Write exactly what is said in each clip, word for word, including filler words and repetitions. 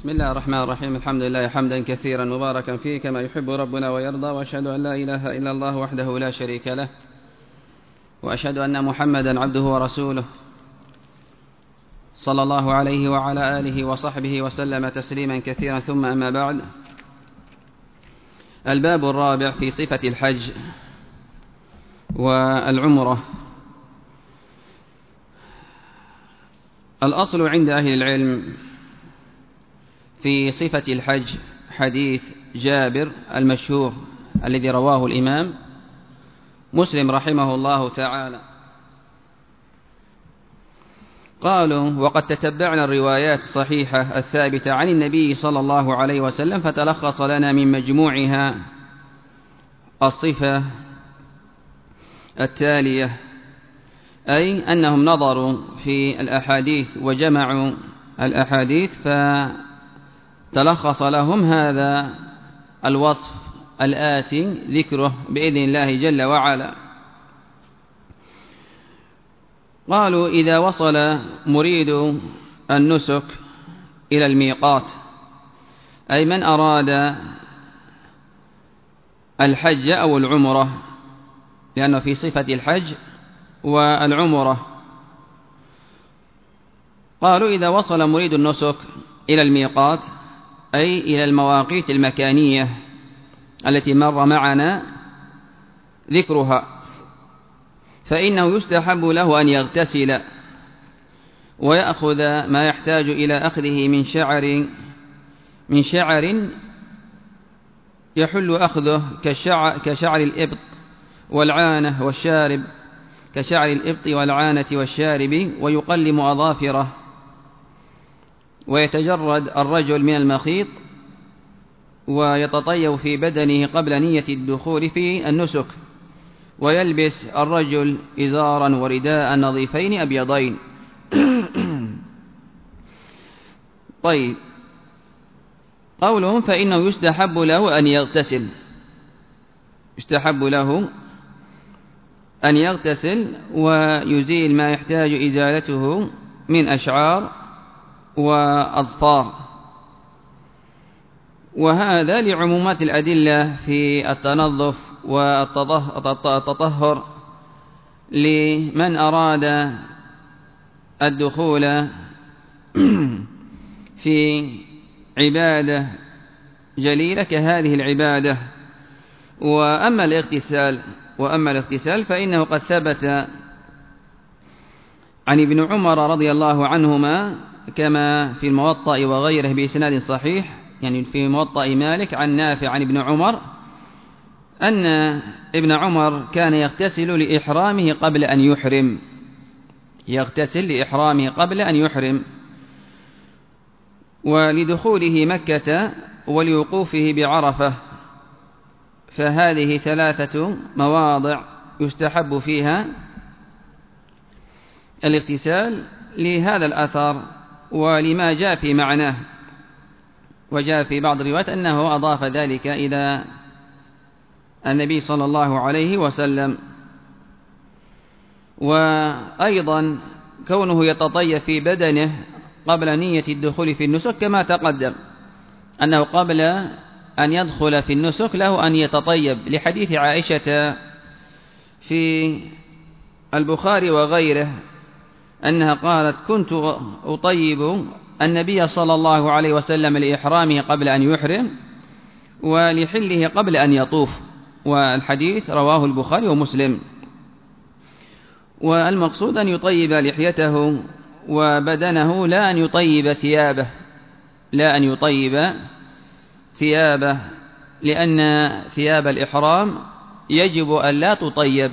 بسم الله الرحمن الرحيم. الحمد لله حمدا كثيرا مباركا فيه كما يحب ربنا ويرضى، وأشهد أن لا إله إلا الله وحده لا شريك له، وأشهد أن محمدا عبده ورسوله صلى الله عليه وعلى آله وصحبه وسلم تسليما كثيرا. ثم أما بعد، الباب الرابع في صفة الحج والعمرة. الأصل عند أهل العلم في صفة الحج حديث جابر المشهور الذي رواه الإمام مسلم رحمه الله تعالى. قالوا: وقد تتبعنا الروايات الصحيحة الثابتة عن النبي صلى الله عليه وسلم، فتلخص لنا من مجموعها الصفة التالية، أي أنهم نظروا في الأحاديث وجمعوا الأحاديث فتلخص لهم هذا الوصف الآتي ذكره بإذن الله جل وعلا. قالوا: إذا وصل مريد النسك إلى الميقات، أي من أراد الحج أو العمرة، لأنه في صفة الحج والعمرة. قالوا: إذا وصل مريد النسك إلى الميقات، أي إلى المواقيت المكانية التي مر معنا ذكرها، فإنه يستحب له أن يغتسل ويأخذ ما يحتاج إلى أخذه من شعر من شعر يحل أخذه كشعر, كشعر الإبط والعانة والشارب كشعر الإبط والعانة والشارب، ويقلم أظافره، ويتجرد الرجل من المخيط، ويتطيب في بدنه قبل نية الدخول في النسك، ويلبس الرجل إزارا ورداء نظيفين أبيضين. طيب، قولهم فإنه يستحب له أن يغتسل، يستحب له أن يغتسل ويزيل ما يحتاج إزالته من أشعار وأظفار، وهذا لعمومات الأدلة في التنظف والتطهر لمن أراد الدخول في عبادة جليلة كهذه العبادة. وأما الاغتسال وأما الاغتسال فإنه قد ثبت عن ابن عمر رضي الله عنهما كما في الموطأ وغيره بإسناد صحيح، يعني في موطأ مالك عن نافع عن ابن عمر أن ابن عمر كان يغتسل لإحرامه قبل أن يحرم، يغتسل لإحرامه قبل أن يحرم، ولدخوله مكة ولوقوفه بعرفة. فهذه ثلاثة مواضع يستحب فيها الاغتسال لهذا الأثر ولما جاء في معناه. وجاء في بعض الروايات أنه أضاف ذلك إلى النبي صلى الله عليه وسلم. وأيضا كونه يتطيب في بدنه قبل نية الدخول في النسك كما تقدم، أنه قبل أن يدخل في النسك له أن يتطيب، لحديث عائشة في البخاري وغيره أنها قالت: كنت أطيب النبي صلى الله عليه وسلم لإحرامه قبل أن يحرم ولحله قبل أن يطوف. والحديث رواه البخاري ومسلم. والمقصود أن يطيب لحيته وبدنه، لا أن يطيب ثيابه، لا أن يطيب ثيابه، لأن ثياب الإحرام يجب أن لا تطيب،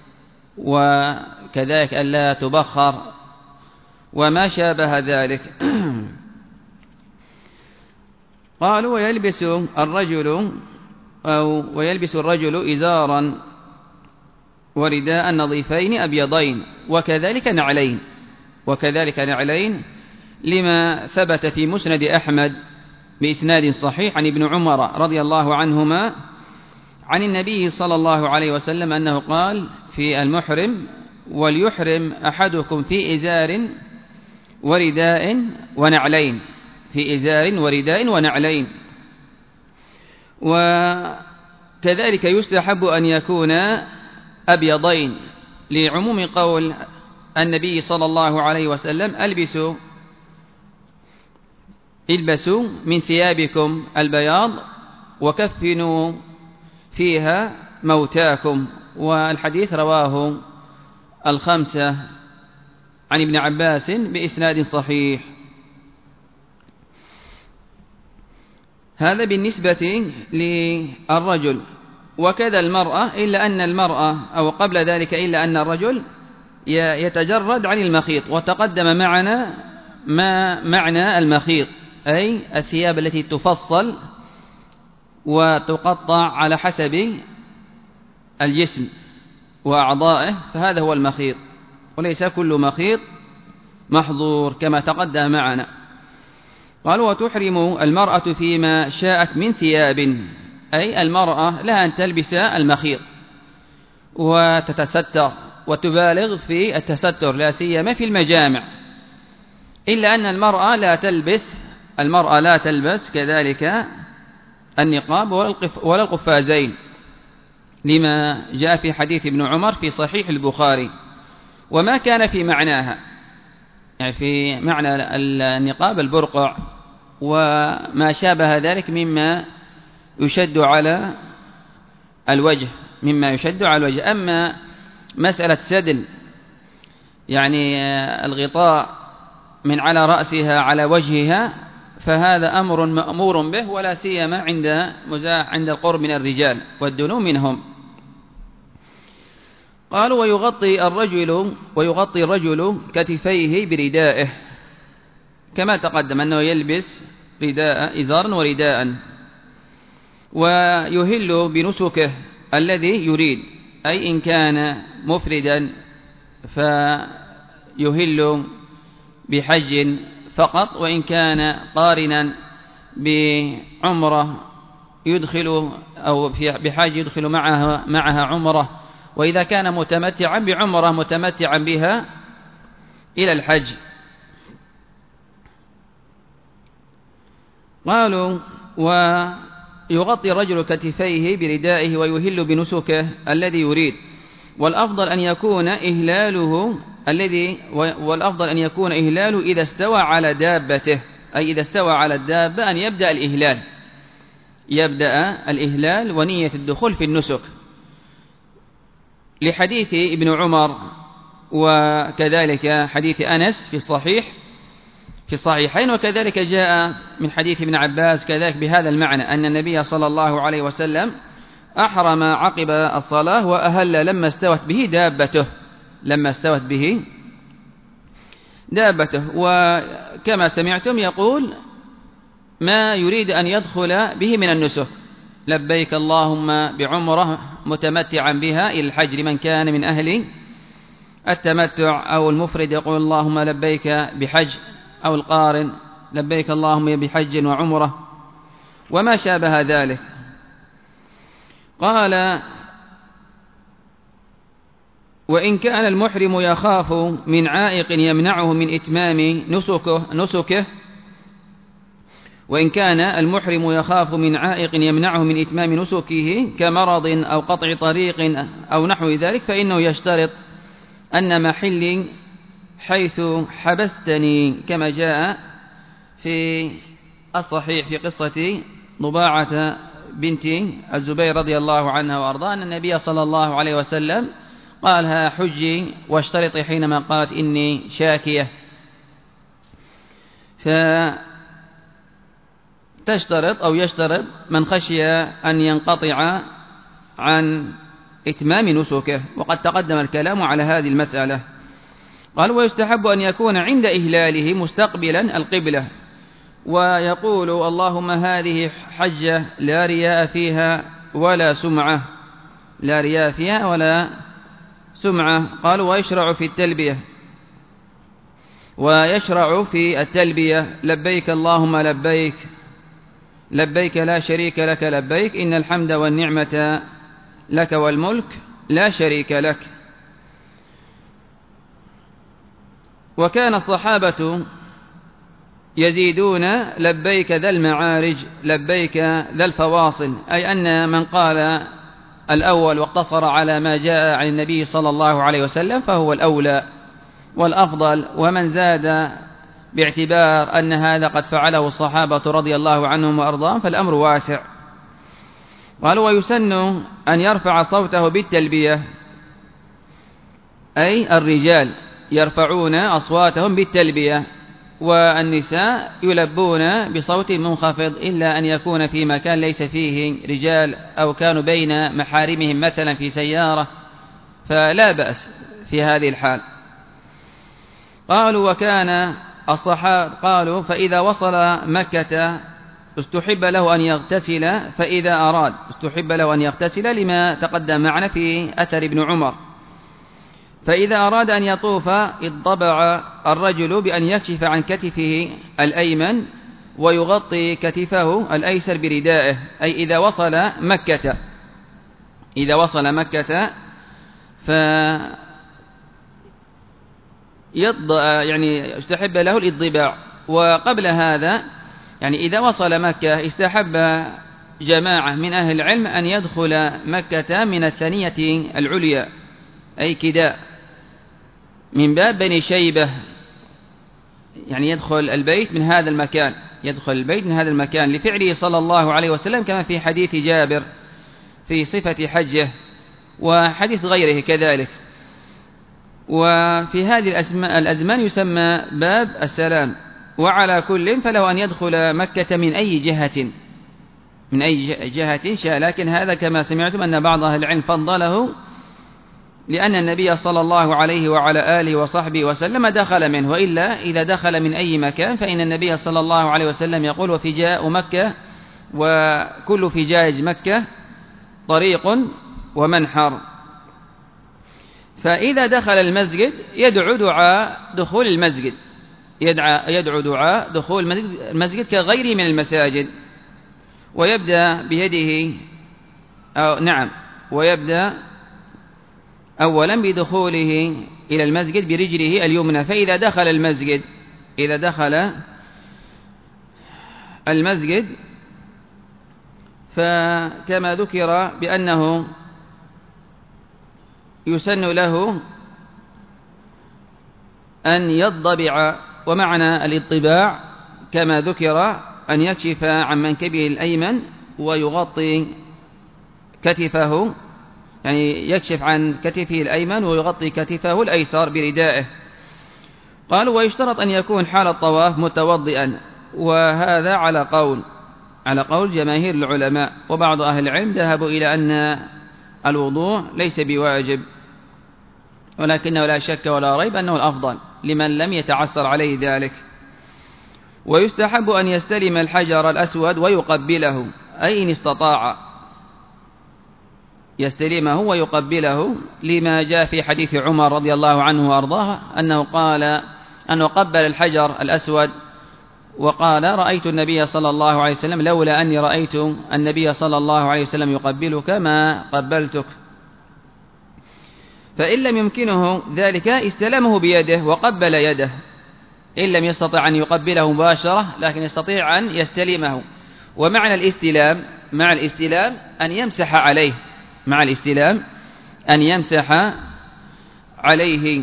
وكذلك أن لا تبخر وما شابه ذلك. قالوا: ويلبس الرجل أو ويلبس الرجل إزارا ورداء نظيفين أبيضين، وكذلك نعلين، وكذلك نعلين لما ثبت في مسند أحمد بإسناد صحيح عن ابن عمر رضي الله عنهما عن النبي صلى الله عليه وسلم أنه قال في المحرم: وليحرم أحدكم في إزار ورداء ونعلين، في إزار ورداء ونعلين. وكذلك يستحب أن يكون أبيضين لعموم قول النبي صلى الله عليه وسلم: ألبسوا البسوا من ثيابكم البياض وكفنوا فيها موتاكم. والحديث رواه الخمسة عن ابن عباس بإسناد صحيح. هذا بالنسبة للرجل. وكذا المرأة، إلا أن المرأة أو قبل ذلك إلا أن الرجل يتجرد عن المخيط. وتقدم معنا ما معنى المخيط، أي الثياب التي تفصل وتقطع على حسب الجسم وأعضائه، فهذا هو المخيط، وليس كل مخيط محظور كما تقدم معنا. قالوا: وتحرم المرأة فيما شاءت من ثياب، أي المرأة لها أن تلبس المخيط وتتستر وتبالغ في التستر، لا سيما في المجامع، إلا أن المرأة لا تلبس المرأة لا تلبس كذلك النقاب ولا القفازين، لما جاء في حديث ابن عمر في صحيح البخاري. وما كان في معناها، يعني في معنى النقاب البرقع وما شابه ذلك مما يشد على الوجه مما يشد على الوجه. أما مسألة سدل، يعني الغطاء من على رأسها على وجهها، فهذا أمر مأمور به، ولا سيما عند مزاح عند القرب من الرجال والدنو منهم. قالوا: ويغطي الرجل ويغطي الرجل كتفيه بردائه، كما تقدم أنه يلبس رداء إزارا ورداء. ويهل بنسكه الذي يريد، أي إن كان مفردا فيهل بحج فقط، وإن كان قارنا بعمرة يدخل أو بحج يدخل معها معها عمرة، وإذا كان متمتعا بعمرة متمتعا بها إلى الحج. قالوا: ويغطي الرجل كتفيه بردائه ويهل بنسكه الذي يريد، والأفضل أن يكون إهلاله الذي والأفضل أن يكون إهلاله إذا استوى على دابته، أي إذا استوى على الدابة أن يبدأ الإهلال يبدأ الإهلال ونية الدخول في النسك، لحديث ابن عمر وكذلك حديث أنس في الصحيح في الصحيحين، وكذلك جاء من حديث ابن عباس كذلك بهذا المعنى، أن النبي صلى الله عليه وسلم أحرم عقب الصلاة وأهل لما استوت به دابته لما استوت به دابته. وكما سمعتم يقول ما يريد أن يدخل به من النسك: لبيك اللهم بعمرة متمتعا بها إلى الحج، لمن كان من أهل التمتع، أو المفرد يقول اللهم لبيك بحج، أو القارن لبيك اللهم بحج وعمرة وما شابه ذلك. قال: وإن كان المحرم يخاف من عائق يمنعه من إتمام نسكه, نسكه وإن كان المحرم يخاف من عائق يمنعه من إتمام نسكه كمرض أو قطع طريق أو نحو ذلك، فإنه يشترط أن محل حيث حبستني، كما جاء في الصحيح في قصة ضباعة بنت الزبير رضي الله عنها وأرضاها، أن النبي صلى الله عليه وسلم قالها حجي واشترطي حينما قالت إني شاكية، فتشترط أو يشترط من خشي أن ينقطع عن إتمام نسكه، وقد تقدم الكلام على هذه المسألة. قال: ويستحب أن يكون عند إهلاله مستقبلا القبلة، ويقول اللهم هذه حجة لا رياء فيها ولا سمعة لا رياء فيها ولا سمعة. قالوا: ويشرع في التلبية ويشرع في التلبية لبيك اللهم لبيك لبيك لا شريك لك لبيك إن الحمد والنعمة لك والملك لا شريك لك. وكان الصحابة يزيدون لبيك ذا المعارج لبيك ذا الفواصل، أي أن من قال الأول واقتصر على ما جاء عن النبي صلى الله عليه وسلم فهو الأولى والأفضل، ومن زاد باعتبار أن هذا قد فعله الصحابة رضي الله عنهم وأرضاهم فالأمر واسع. قالوا ويسن أن يرفع صوته بالتلبية، أي الرجال يرفعون أصواتهم بالتلبية، والنساء يلبون بصوت منخفض، إلا أن يكون في مكان ليس فيه رجال أو كانوا بين محارمهم مثلا في سيارة فلا بأس في هذه الحال. قالوا وكان الصحابة قالوا فإذا وصل مكة استحب له أن يغتسل، فإذا أراد استحب له أن يغتسل لما تقدم معنا في أثر ابن عمر. فإذا أراد أن يطوف اضطبع الرجل بأن يكشف عن كتفه الأيمن ويغطي كتفه الأيسر بردائه، أي إذا وصل مكة إذا وصل مكة ف يعني استحب له الإضباع. وقبل هذا يعني إذا وصل مكة استحب جماعة من أهل العلم أن يدخل مكة من الثانية العليا، أي كداء من باب بني شيبة، يعني يدخل البيت من هذا المكان يدخل البيت من هذا المكان لفعله صلى الله عليه وسلم، كما في حديث جابر في صفة حجه وحديث غيره كذلك. وفي هذه الأزمان يسمى باب السلام. وعلى كل فله أن يدخل مكة من أي جهة من أي جهة شاء، لكن هذا كما سمعتم أن بعض أهل العلم فضله، لأن النبي صلى الله عليه وعلى آله وصحبه وسلم دخل منه، وإلا إذا دخل من أي مكان فإن النبي صلى الله عليه وسلم يقول وفجاء مكة وكل فجاج مكة طريق ومنحر. فإذا دخل المسجد يدعو دعاء دخول المسجد يدعى يدعو دعاء دخول المسجد كغيره من المساجد، ويبدأ بيده أو نعم ويبدأ أولا بدخوله إلى المسجد برجله اليمنى. فإذا دخل المسجد إذا دخل المسجد فكما ذكر بأنه يسن له أن يضبع، ومعنى الاضطباع كما ذكر أن يكشف عن منكبه الأيمن ويغطي كتفه، يعني يكشف عن كتفه الأيمن ويغطي كتفه الأيسر بردائه. قالوا ويشترط أن يكون حال الطواف متوضئا، وهذا على قول على قول جماهير العلماء، وبعض أهل العلم ذهبوا إلى أن الوضوء ليس بواجب، ولكنه لا شك ولا ريب أنه الأفضل لمن لم يتعسر عليه ذلك. ويستحب أن يستلم الحجر الأسود ويقبله، أي إن استطاع يستلمه ويقبله، لما جاء في حديث عمر رضي الله عنه وأرضاه أنه قال أنه قبل الحجر الأسود وقال رأيت النبي صلى الله عليه وسلم لولا أني رأيت النبي صلى الله عليه وسلم يقبلك ما قبلتك. فإن لم يمكنه ذلك استلمه بيده وقبل يده، إن لم يستطع أن يقبله مباشرة لكن يستطيع أن يستلمه. ومعنى الاستلام مع الاستلام أن يمسح عليه مع الاستلام أن يمسح عليه.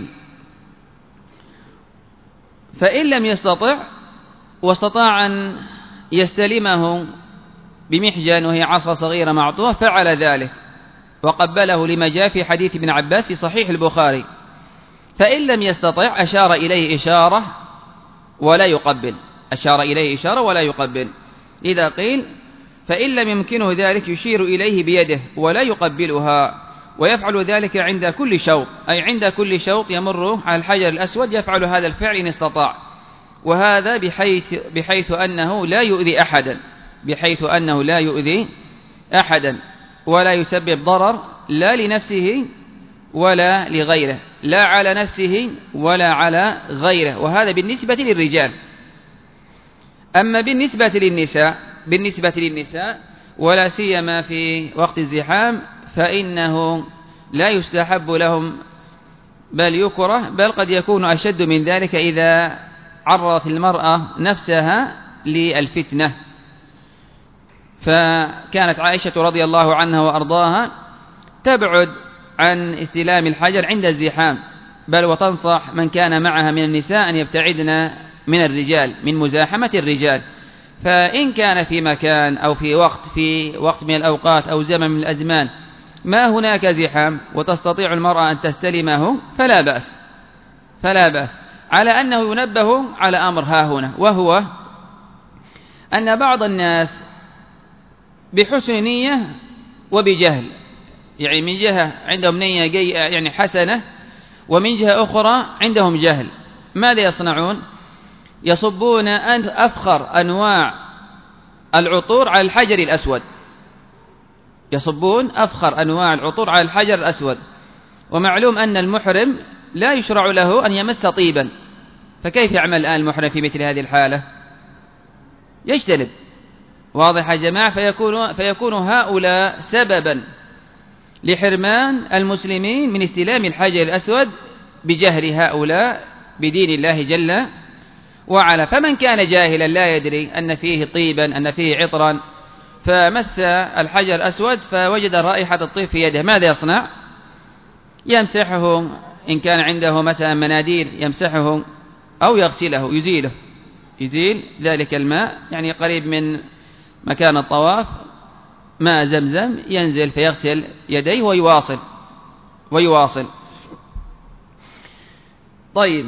فإن لم يستطع واستطاع أن يستلمه بمحجن وهي عصا صغيرة معطوة فعل ذلك وقبله، لما جاء في حديث ابن عباس في صحيح البخاري. فإن لم يستطع أشار إليه إشارة ولا يقبل أشار إليه إشارة ولا يقبل. إذا قيل فإن لم يمكنه ذلك يشير إليه بيده ولا يقبلها، ويفعل ذلك عند كل شوط، أي عند كل شوط يمر على الحجر الأسود يفعل هذا الفعل إن استطاع. وهذا بحيث, بحيث أنه لا يؤذي أحدا بحيث أنه لا يؤذي أحدا ولا يسبب ضرر لا لنفسه ولا لغيره، لا على نفسه ولا على غيره. وهذا بالنسبة للرجال. أما بالنسبة للنساء بالنسبة للنساء ولا سيما في وقت الزحام فإنه لا يستحب لهم بل يكره، بل قد يكون أشد من ذلك إذا عرضت المرأة نفسها للفتنة. فكانت عائشة رضي الله عنها وأرضاها تبعد عن استلام الحجر عند الزحام، بل وتنصح من كان معها من النساء أن يبتعدن من الرجال، من مزاحمة الرجال. فإن كان في مكان أو في وقت في وقت من الأوقات أو زمن من الأزمان ما هناك زحام وتستطيع المرأة أن تستلمه فلا بأس فلا بأس على أنه ينبه على أمر ها هنا، وهو أن بعض الناس بحسن نية وبجهل، يعني من جهة عندهم نية يعني حسنة، ومن جهة أخرى عندهم جهل. ماذا يصنعون؟ يصبون أفخر أنواع العطور على الحجر الأسود، يصبون أفخر أنواع العطور على الحجر الأسود، ومعلوم أن المحرم لا يشرع له أن يمس طيبا، فكيف يعمل الآن المحرم في مثل هذه الحالة؟ يجتنب. واضح يا جماعة؟ فيكون, فيكون هؤلاء سببا لحرمان المسلمين من استلام الحجر الأسود بجهل هؤلاء بدين الله جل وعلا. فمن كان جاهلا لا يدري أن فيه طيبا أن فيه عطرا فمس الحجر الأسود فوجد رائحة الطيب في يده، ماذا يصنع؟ يمسحه، إن كان عنده مثلا مناديل يمسحه أو يغسله، يزيله، يزيل ذلك الماء، يعني قريب من مكان الطواف ماء زمزم، ينزل فيغسل يديه ويواصل ويواصل طيب.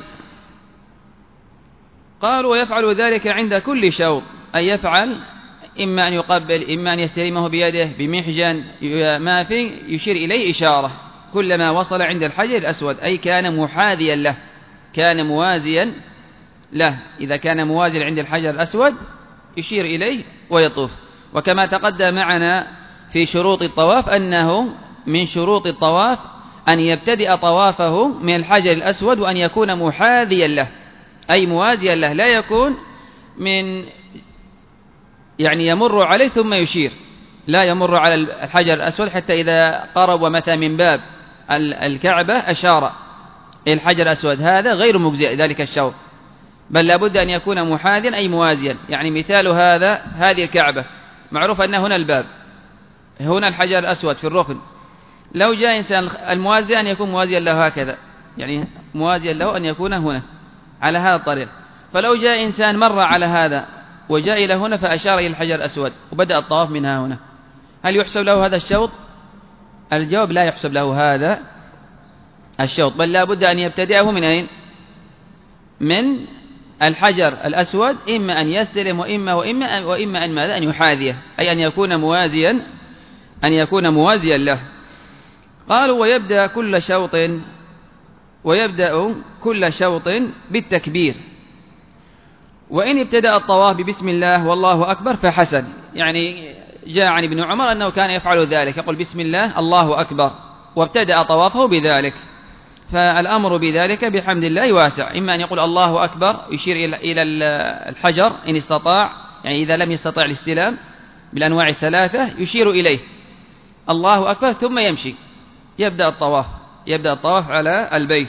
قالوا ويفعل ذلك عند كل شوط، أي يفعل إما أن يقبل إما أن يستلمه بيده بمحجن ما فيه يشير إليه إشارة كلما وصل عند الحجر الأسود، أي كان محاذيا له، كان موازيا له. إذا كان موازيا عند الحجر الأسود يشير إليه ويطوف. وكما تقدم معنا في شروط الطواف أنه من شروط الطواف أن يبتدئ طوافه من الحجر الأسود وأن يكون محاذيا له، أي موازيا له، لا يكون من يعني يمر عليه ثم يشير، لا يمر على الحجر الأسود حتى إذا قرب ومتى من باب الكعبة أشار إلى الحجر الأسود، هذا غير مجزئ ذلك الشوط، بل لابد أن يكون محاذيا أي موازيا. يعني مثال هذا، هذه الكعبة معروف أن هنا الباب، هنا الحجر الأسود في الركن، لو جاء إنسان الموازي أن يكون موازيا له هكذا، يعني موازيا له أن يكون هنا على هذا الطريق. فلو جاء إنسان مر على هذا وجاء إلى هنا فأشار إلى الحجر الأسود وبدأ الطواف منها هنا، هل يحسب له هذا الشوط؟ الجواب لا يحسب له هذا الشوط، بل لا بد أن يبتدئه من أين؟ من الحجر الأسود، إما أن يستلم وإما وإما وإما أن ماذا؟ أن يحاذيه، أي أن يكون موازيا أن يكون موازيا له. قالوا ويبدأ كل شوط ويبدأ كل شوط بالتكبير، وإن ابتدأ الطواف ببسم الله والله أكبر فحسن. يعني جاء عن ابن عمر أنه كان يفعل ذلك، يقول بسم الله الله أكبر وابتدأ طوافه بذلك، فالأمر بذلك بحمد الله واسع. إما أن يقول الله أكبر يشير إلى الحجر إن استطاع، يعني إذا لم يستطع الاستلام بالأنواع الثلاثة يشير إليه الله أكبر ثم يمشي يبدأ الطواف يبدأ الطواف على البيت.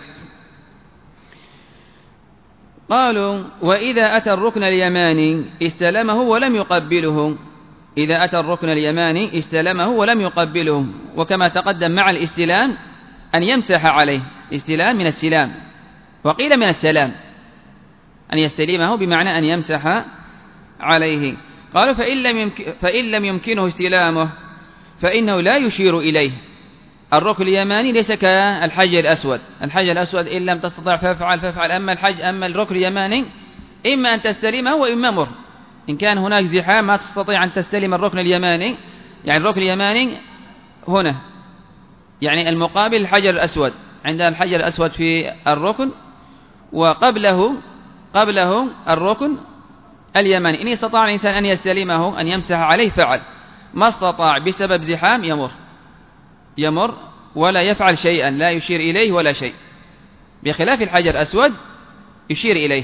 قالوا وإذا أتى الركن اليماني استلمه ولم يقبله، إذا أتى الركن اليماني استلمه ولم يقبله، وكما تقدم مع الاستلام أن يمسح عليه، استلام من السلام وقيل من السلام، أن يستلمه بمعنى أن يمسح عليه. قالوا فإن لم يمكن فإن لم يمكنه استلامه فإنه لا يشير إليه. الركن اليماني ليس كالحجر الأسود، الحجر الأسود إن لم تستطع فافعل فافعل، أما الحج أما الركن اليماني إما أن تستلمه وإما مر. إن كان هناك زحام ما تستطيع أن تستلم الركن اليماني، يعني الركن اليماني هنا يعني المقابل الحجر الأسود، عندنا الحجر الأسود في الركن وقبله قبله الركن اليماني. إن استطاع الإنسان أن يستلمه أن يمسح عليه فعل، ما استطاع بسبب زحام يمر يمر ولا يفعل شيئا، لا يشير إليه ولا شيء، بخلاف الحجر الأسود يشير إليه.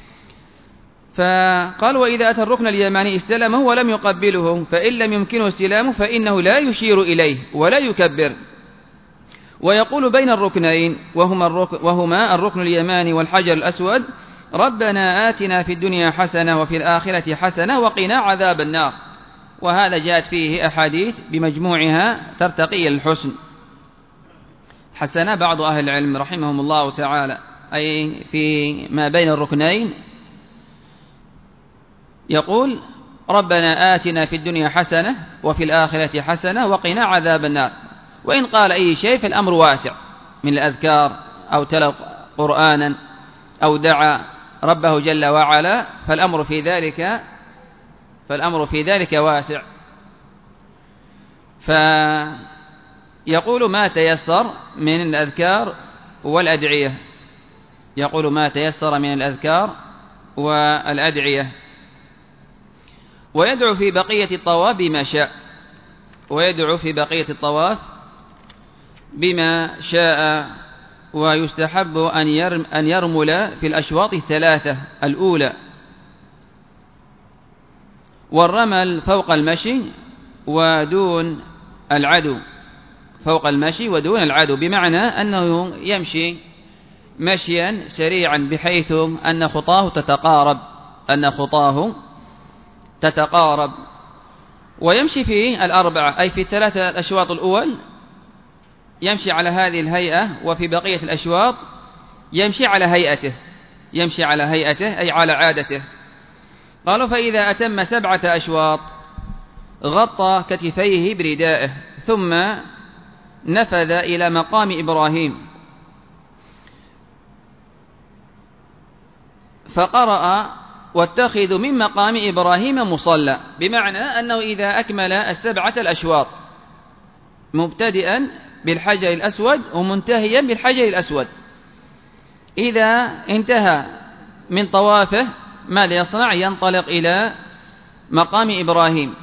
فقال وإذا أتى الركن اليماني استلمه ولم يقبله فإن لم يمكنه استلامه فإنه لا يشير إليه ولا يكبر. ويقول بين الركنين وهما الركن, وهما الركن اليماني والحجر الأسود ربنا آتنا في الدنيا حسنة وفي الآخرة حسنة وقنا عذاب النار. وهذا جاءت فيه أحاديث بمجموعها ترتقي الحسن. حسن بعض أهل العلم رحمهم الله تعالى أي في ما بين الركنين يقول ربنا آتنا في الدنيا حسنة وفي الآخرة حسنة وقنا عذاب النار. وإن قال أي شيء فالأمر واسع من الأذكار أو تلا قرآنا أو دعا ربه جل وعلا فالأمر في ذلك فالأمر في ذلك واسع. فيقول ما تيسر من الأذكار والأدعية يقول ما تيسر من الأذكار والأدعية ويدعو في بقية الطواف بما شاء ويدعو في بقية الطواف بما شاء. ويستحب أن يرم أن يرمل في الأشواط الثلاثة الأولى. والرمل فوق المشي ودون العدو فوق المشي ودون العدو بمعنى أنه يمشي مشيا سريعا بحيث أن خطاه تتقارب أن خطاه تتقارب ويمشي في الأربعة أي في الثلاثة الأشواط الأول يمشي على هذه الهيئة وفي بقية الأشواط يمشي على هيئته يمشي على هيئته أي على عادته. قالوا فإذا أتم سبعة أشواط غطى كتفيه بردائه ثم نفذ إلى مقام إبراهيم فقرأ واتخذوا من مقام إبراهيم مصلى بمعنى أنه إذا أكمل السبعة الأشواط مبتدئا بالحجر الأسود ومنتهيا بالحجر الأسود إذا انتهى من طوافه ماذا يصنع؟ ينطلق إلى مقام إبراهيم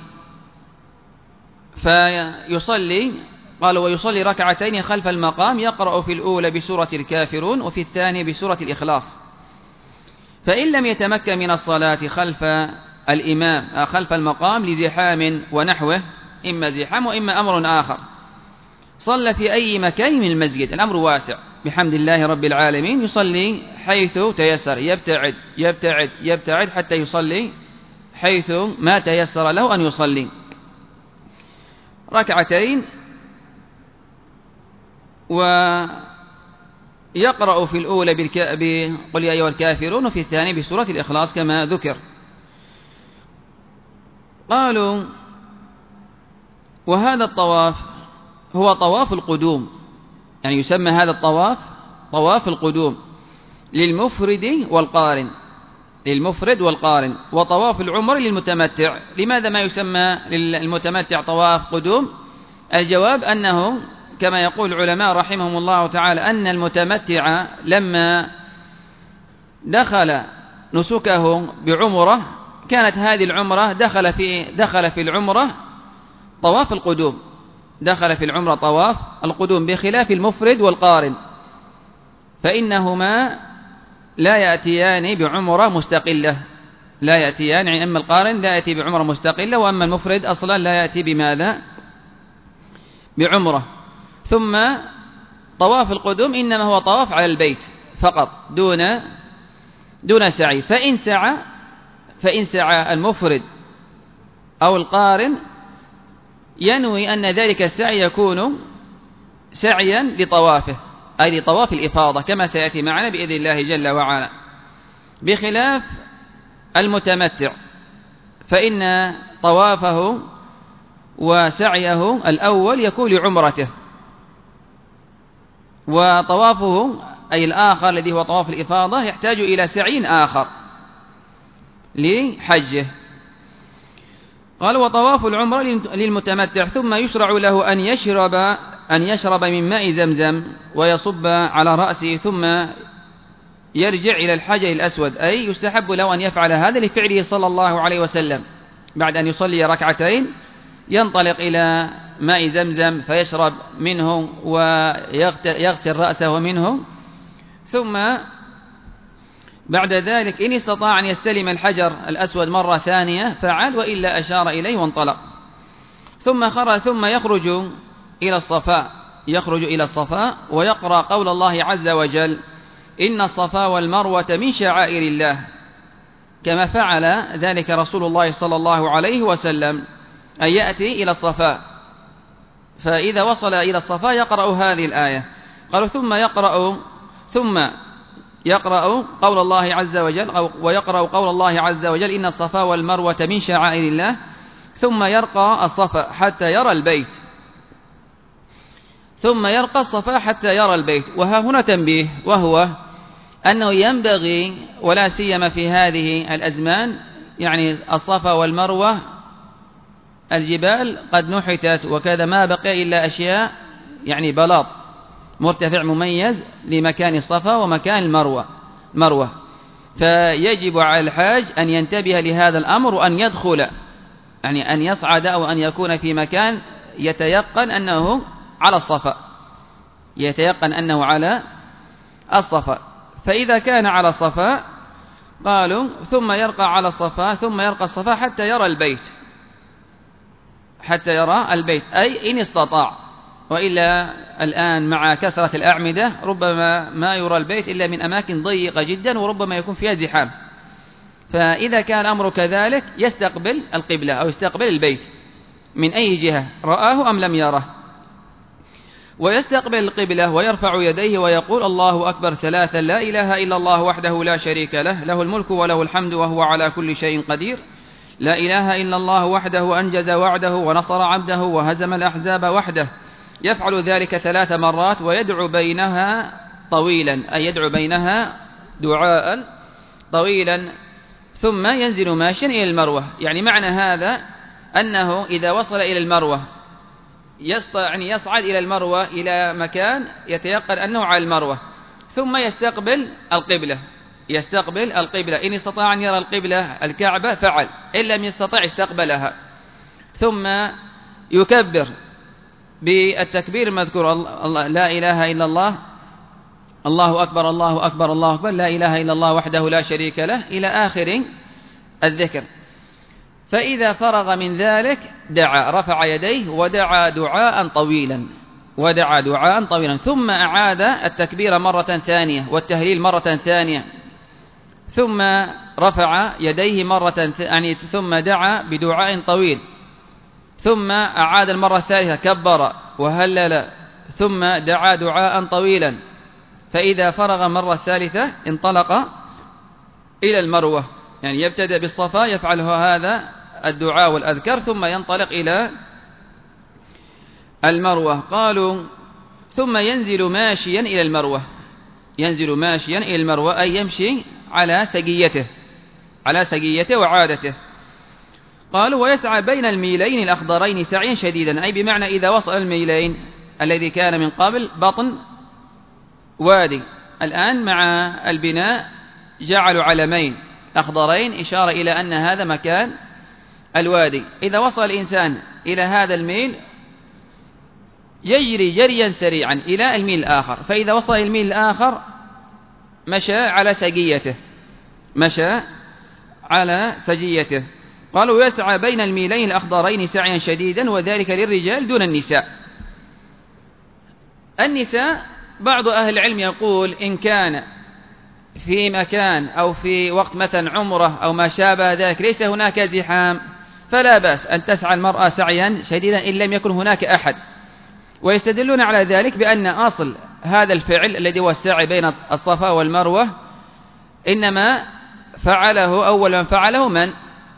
فيصلي. قالوا ويصلي ركعتين خلف المقام يقرأ في الأولى بسورة الكافرون وفي الثانية بسورة الإخلاص. فإن لم يتمكن من الصلاة خلف الإمام خلف المقام لزحام ونحوه إما زحام وإما أمر آخر صلى في أي مكان من المسجد الأمر واسع بحمد الله رب العالمين يصلي حيث تيسر يبتعد يبتعد يبتعد حتى يصلي حيث ما تيسر له أن يصلي ركعتين ويقرأ في الأولى بقل يا أيها الكافرون وفي الثانية بسورة الإخلاص كما ذكر. قالوا وهذا الطواف هو طواف القدوم يعني يسمى هذا الطواف طواف القدوم للمفرد والقارن للمفرد والقارن وطواف العمر للمتمتع. لماذا ما يسمى للمتمتع طواف قدوم؟ الجواب أنه كما يقول العلماء رحمهم الله تعالى أن المتمتع لما دخل نسكه بعمرة كانت هذه العمرة دخل في دخل في العمرة طواف القدوم دخل في العمرة طواف القدوم بخلاف المفرد والقارن فإنهما لا يأتيان بعمرة مستقلة لا يأتيان يعني أما القارن لا يأتي بعمرة مستقلة وأما المفرد أصلا لا يأتي بماذا؟ بعمرة. ثم طواف القدوم إنما هو طواف على البيت فقط دون دون سعي. فإن سعى فإن سعى المفرد أو القارن ينوي أن ذلك السعي يكون سعيا لطوافه أي لطواف الإفاضة كما سيأتي معنا بإذن الله جل وعلا بخلاف المتمتع فإن طوافه وسعيه الأول يكون لعمرته وطوافه أي الآخر الذي هو طواف الإفاضة يحتاج إلى سعي آخر لحجه. قال وطواف العمرة للمتمتع ثم يشرع له أن يشرب أن يشرب من ماء زمزم ويصب على رأسه ثم يرجع إلى الحجر الأسود أي يستحب له أن يفعل هذا لفعله صلى الله عليه وسلم بعد أن يصلي ركعتين ينطلق إلى ماء زمزم فيشرب منه ويغسل رأسه منه ثم بعد ذلك إن استطاع أن يستلم الحجر الأسود مرة ثانية فعل وإلا أشار إليه وانطلق ثم خرج ثم يخرج إلى الصفاء يخرج إلى الصفاء ويقرأ قول الله عز وجل إن الصفا والمروة من شعائر الله، كما فعل ذلك رسول الله صلى الله عليه وسلم، أن يأتي إلى الصفا، فإذا وصل إلى الصفا يقرأ هذه الآية. قالوا ثم يقرأ ثم يقرأ قول الله عز وجل أو ويقرأ قول الله عز وجل إن الصفا والمروة من شعائر الله، ثم يرقى الصفا حتى يرى البيت ثم يرقى الصفا حتى يرى البيت. وها هنا تنبيه، وهو أنه ينبغي ولا سيما في هذه الأزمان، يعني الصفا والمروة الجبال قد نحتت وكذا، ما بقي إلا أشياء يعني بلاط مرتفع مميز لمكان الصفا ومكان المروة مروة فيجب على الحاج أن ينتبه لهذا الأمر، وأن يدخل يعني أن يصعد أو أن يكون في مكان يتيقن أنه على الصفا يتيقن أنه على الصفا. فإذا كان على الصفا قالوا ثم يرقى على الصفا ثم يرقى الصفا حتى يرى البيت حتى يرى البيت أي إن استطاع، وإلا الآن مع كثرة الأعمدة ربما ما يرى البيت إلا من أماكن ضيقة جدا وربما يكون فيها زحام. فإذا كان الأمر كذلك يستقبل القبلة أو يستقبل البيت من أي جهة رآه أم لم يره، ويستقبل القبلة ويرفع يديه ويقول الله أكبر ثلاثا لا إله إلا الله وحده لا شريك له له الملك وله الحمد وهو على كل شيء قدير، لا إله إلا الله وحده أنجز وعده ونصر عبده وهزم الأحزاب وحده. يفعل ذلك ثلاث مرات ويدعو بينها طويلا، أي يدعو بينها دعاء طويلا، ثم ينزل ماشيا إلى المروة. يعني معنى هذا أنه إذا وصل إلى المروة يعني يصعد إلى المروة إلى مكان يتيقن أنه على المروة، ثم يستقبل القبلة يستقبل القبلة إن استطاع أن يرى القبلة الكعبة فعل، إن لم يستطع استقبلها، ثم يكبر بالتكبير المذكور الله لا إله إلا الله الله أكبر الله أكبر الله أكبر لا إله إلا الله وحده لا شريك له إلى آخر الذكر. فإذا فرغ من ذلك دعا رفع يديه ودعا دعاء طويلا ودعا دعاء طويلا ثم أعاد التكبير مرة ثانية والتهليل مرة ثانية، ثم رفع يديه مرة يعني ثم دعا بدعاء طويل، ثم أعاد المرة الثالثة كبر وهلل ثم دعا دعاء طويلا. فإذا فرغ مرة الثالثة انطلق إلى المروة، يعني يبتدأ بالصفا يفعل هذا الدعاء والأذكار ثم ينطلق إلى المروة. قالوا ثم ينزل ماشيا إلى المروة ينزل ماشيا إلى المروة أي يمشي على سجيته على سجيته وعادته. قالوا ويسعى بين الميلين الأخضرين سعيا شديدا، أي بمعنى إذا وصل الميلين الذي كان من قبل بطن وادي، الآن مع البناء جعلوا علمين أخضرين إشارة إلى أن هذا مكان الوادي. إذا وصل الإنسان إلى هذا الميل يجري جريا سريعا إلى الميل الآخر، فإذا وصل الميل الآخر مشى على سجيته مشى على سجيته. قالوا يسعى بين الميلين الأخضرين سعيا شديدا، وذلك للرجال دون النساء. النساء بعض أهل العلم يقول إن كان في مكان أو في وقت مثلا عمره أو ما شابه ذلك ليس هناك زحام فلا بأس أن تسعى المرأة سعيا شديدا إن لم يكن هناك أحد، ويستدلون على ذلك بأن أصل هذا الفعل الذي هو السعي بين الصفا والمروة إنما فعله أول من فعله من؟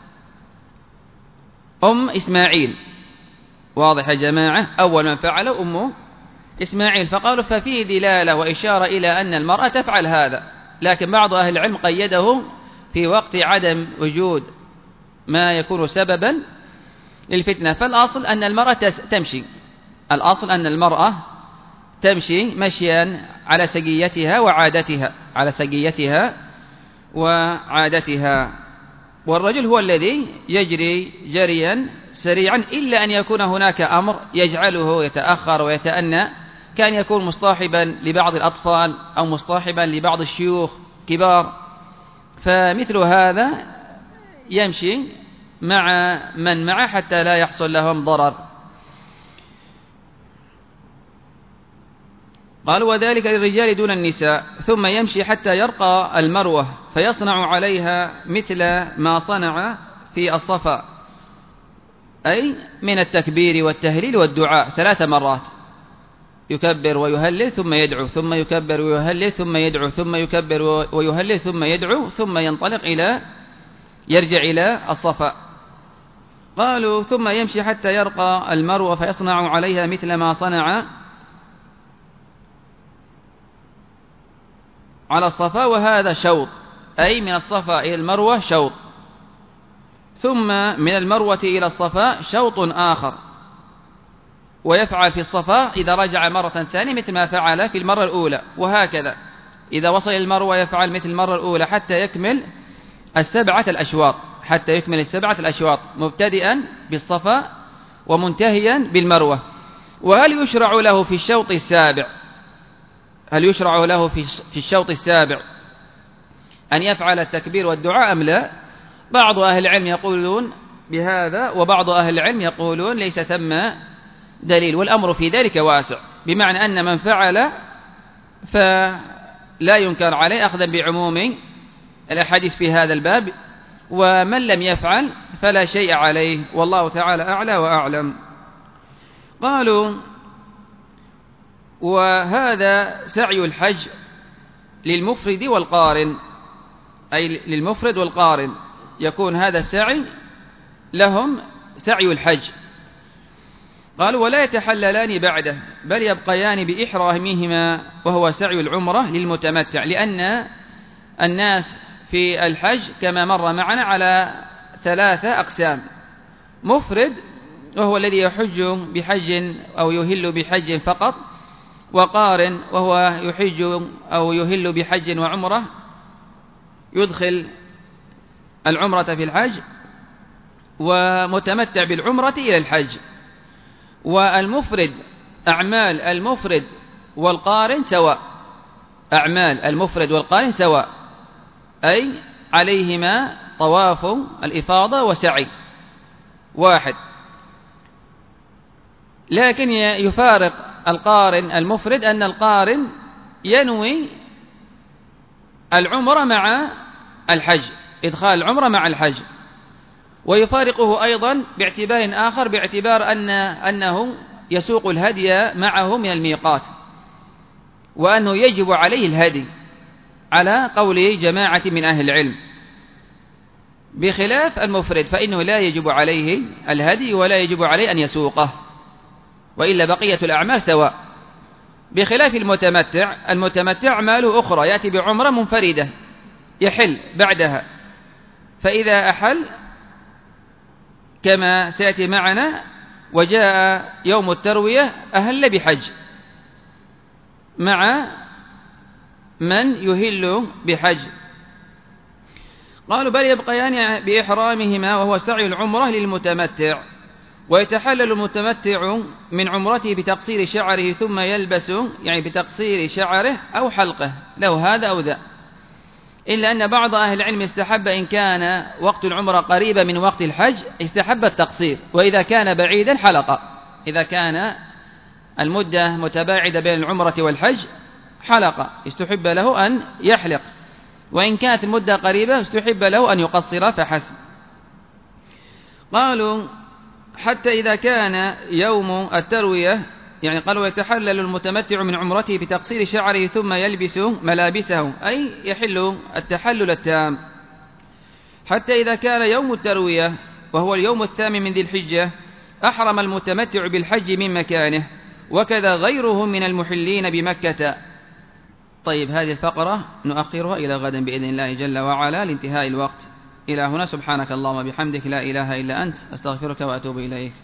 أم إسماعيل. واضح يا جماعة؟ أول من فعله أم إسماعيل. فقالوا ففيه دلالة وإشارة إلى أن المرأة تفعل هذا، لكن بعض أهل العلم قيده في وقت عدم وجود ما يكون سببا للفتنة. فالأصل أن المرأة تمشي الأصل أن المرأة تمشي مشيا على سجيتها وعادتها على سجيتها وعادتها والرجل هو الذي يجري جريا سريعا، إلا أن يكون هناك أمر يجعله يتأخر ويتأنى، كان يكون مصطحبا لبعض الأطفال أو مصطحبا لبعض الشيوخ كبار، فمثل هذا يمشي مع من معه حتى لا يحصل لهم ضرر. قال وذلك للرجال دون النساء. ثم يمشي حتى يرقى المروة فيصنع عليها مثل ما صنع في الصفا، أي من التكبير والتهليل والدعاء ثلاث مرات، يكبر ويهلل ثم يدعو، ثم يكبر ويهلل ثم يدعو، ثم يكبر ويهلل ثم يدعو، ثم ينطلق إلى يرجع إلى الصفا. قالوا ثم يمشي حتى يرقى المروة فيصنع عليها مثل ما صنع على الصفا، وهذا شوط، أي من الصفا إلى المروة شوط، ثم من المروة إلى الصفا شوط آخر، ويفعل في الصفا إذا رجع مرة ثانية مثل ما فعل في المرة الأولى، وهكذا إذا وصل المروة يفعل مثل المرة الأولى حتى يكمل السبعة الأشواط، حتى يكمل السبعة الأشواط مبتدئا بالصفا ومنتهيا بالمروة. وهل يشرع له في الشوط السابع هل يشرع له في الشوط السابع أن يفعل التكبير والدعاء أم لا؟ بعض أهل العلم يقولون بهذا، وبعض أهل العلم يقولون ليس ثم دليل، والأمر في ذلك واسع، بمعنى أن من فعل فلا ينكر عليه أخذا بعموم الأحاديث في هذا الباب، ومن لم يفعل فلا شيء عليه، والله تعالى أعلى وأعلم. قالوا وهذا سعي الحج للمفرد والقارن، أي للمفرد والقارن يكون هذا السعي لهم سعي الحج. قالوا ولا يتحللان بعده بل يبقيان بإحرامهما وهو سعي العمرة للمتمتع، لأن الناس في الحج كما مر معنا على ثلاثة أقسام: مفرد وهو الذي يحج بحج أو يهل بحج فقط، وقارن وهو يحج أو يهل بحج وعمرة يدخل العمرة في الحج، ومتمتع بالعمرة إلى الحج. والمفرد أعمال المفرد والقارن سواء، أعمال المفرد والقارن سواء، أي عليهما طواف الإفاضة وسعي واحد، لكن يفارق القارن المفرد أن القارن ينوي العمرة مع الحج، إدخال العمرة مع الحج، ويفارقه أيضا باعتبار آخر، باعتبار أن أنه يسوق الهدي معه من الميقات، وأنه يجب عليه الهدي على قول جماعة من أهل العلم، بخلاف المفرد فإنه لا يجب عليه الهدي ولا يجب عليه أن يسوقه، وإلا بقية الأعمال سواء، بخلاف المتمتع. المتمتع أعماله أخرى، يأتي بعمرة منفردة يحل بعدها، فإذا أحل كما سيأتي معنا وجاء يوم التروية أهل بحج مع من يهل بحج. قالوا بل يبقيان بإحرامهما وهو سعي العمرة للمتمتع، ويتحلل المتمتع من عمرته بتقصير شعره ثم يلبس، يعني بتقصير شعره أو حلقه له هذا أو ذا، إلا أن بعض أهل العلم استحب إن كان وقت العمرة قريبا من وقت الحج استحب التقصير، وإذا كان بعيدا حلق، إذا كان المدة متباعدة بين العمرة والحج حلق، استحب له أن يحلق، وإن كانت المدة قريبة استحب له أن يقصر فحسب. قالوا حتى إذا كان يوم التروية، يعني قالوا يتحلل المتمتع من عمرته بتقصير شعره ثم يلبس ملابسه، أي يحل التحلل التام. حتى إذا كان يوم التروية وهو اليوم الثامن من ذي الحجة أحرم المتمتع بالحج من مكانه، وكذا غيره من المحلين بمكة. طيب هذه الفقرة نؤخرها إلى غدا بإذن الله جل وعلا لانتهاء الوقت. إلى هنا سبحانك اللهم وبحمدك لا إله إلا أنت أستغفرك وأتوب إليك.